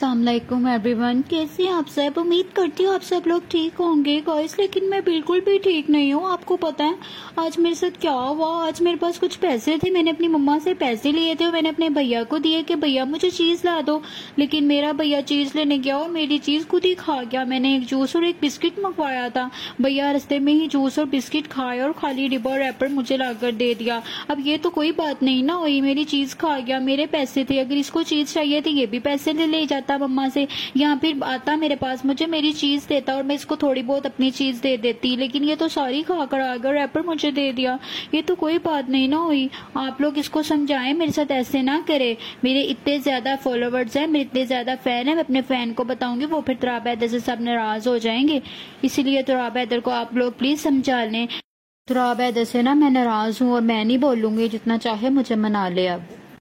अस्सलामुअलैकुम एवरीवन, कैसे हैं आप सब। उम्मीद करती हूँ आप सब लोग ठीक होंगे गाइस, लेकिन मैं बिल्कुल भी ठीक नहीं हूँ। आपको पता है आज मेरे साथ क्या हुआ। आज मेरे पास कुछ पैसे थे, मैंने अपनी मम्मा से पैसे लिए थे और मैंने अपने भैया को दिए कि भैया मुझे चीज़ ला दो। लेकिन मेरा भैया चीज़ लेने गया और मेरी चीज़ खुद ही खा गया। मैंने एक जूस और एक बिस्किट मंगवाया था, भैया रास्ते में ही जूस और बिस्किट खाए और खाली डिब्बा रैपर मुझे ला कर दे दिया। अब ये तो कोई बात नहीं ना हुई, मेरी चीज़ खा गया, मेरे पैसे थे, अगर इसको चीज़ चाहिए थी ये भी पैसे ले जाता मम्मा से, या फिर आता मेरे पास मुझे मेरी चीज देता और मैं इसको थोड़ी बहुत अपनी चीज दे देती। लेकिन ये तो सारी खाकर आ गया, रैपर मुझे दे दिया। ये तो कोई बात नहीं ना हुई। आप लोग इसको समझाएं, मेरे साथ ऐसे ना करे। मेरे इतने ज्यादा फॉलोवर्स हैं, मेरे इतने ज्यादा फैन है, मैं अपने फैन को बताऊंगी, वो फिर तुराब हैदर से सब नाराज हो जाएंगे। इसीलिए तुराब हैदर को आप लोग प्लीज समझा लें। तुराब हैदर से ना मैं नाराज हूँ और मैं नहीं बोलूंगी, जितना चाहे मुझे मना ले अब।